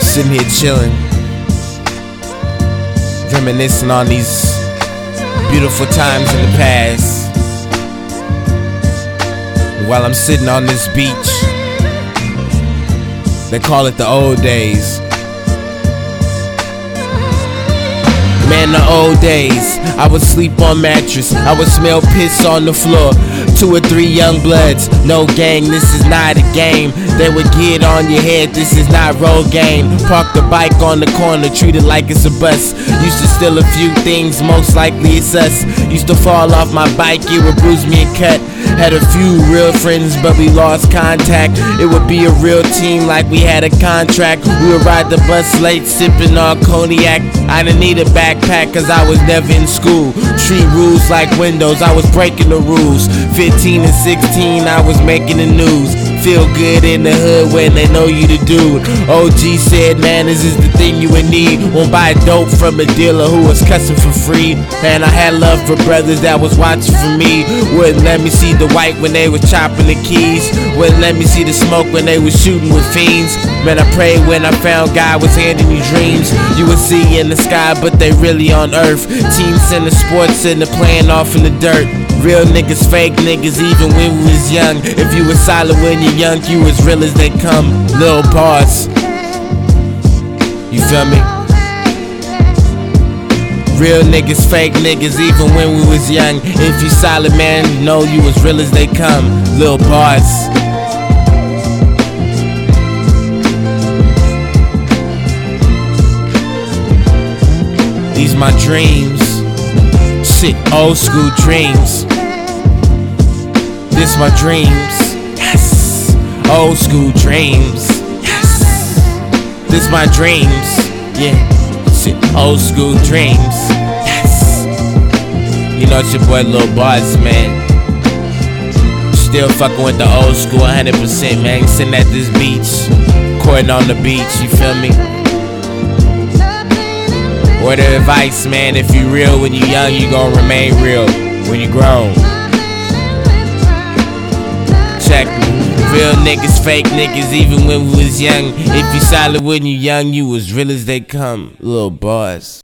Sitting here chilling, reminiscing on these beautiful times in the past. While I'm sitting on this beach, they call it the old days. Man, the old days, I would sleep on mattress, I would smell piss on the floor. 2 or 3 young bloods, no gang, this is not a game. They would get on your head, this is not road game. Park the bike on the corner, treat it like it's a bus. Used to steal a few things, most likely it's us. Used to fall off my bike, it would bruise me and cut. Had a few real friends, but we lost contact. It would be a real team like we had a contract. We would ride the bus late, sipping on cognac. I didn't need a backpack, cause I was never in school. Treat rules like windows, I was breaking the rules. 15 and 16, I was making the news. Feel good in the hood when they know you the dude. OG said, man, this is the thing you would need. Won't buy dope from a dealer who was cussing for free. And I had love for brothers that was watching for me. Wouldn't let me see the white when they was chopping the keys. Wouldn't let me see the smoke when they was shooting with fiends. Man, I prayed when I found God was handing me dreams. You would see in the sky, but they really on earth. Team center sports and they're playing off in the dirt. Real niggas, fake niggas, even when we was young. If you was solid when you're young, you as real as they come. Lil pause. You feel me? Real niggas, fake niggas, even when we was young. If you solid, man, you know you as real as they come. Lil pause. These my dreams. Shit, old school dreams. This my dreams. Yes. Old school dreams. Yes. This my dreams. Yeah. Shit, old school dreams. Yes. You know it's your boy Lil Bars, man. Still fucking with the old school 100%, man. Sitting at this beach, recording on the beach, you feel me? Word of advice, man, if you real when you young, you gon' remain real when you grown. Check me. Real niggas, fake niggas, even when we was young. If you solid when you young, you as real as they come. Lil Bars.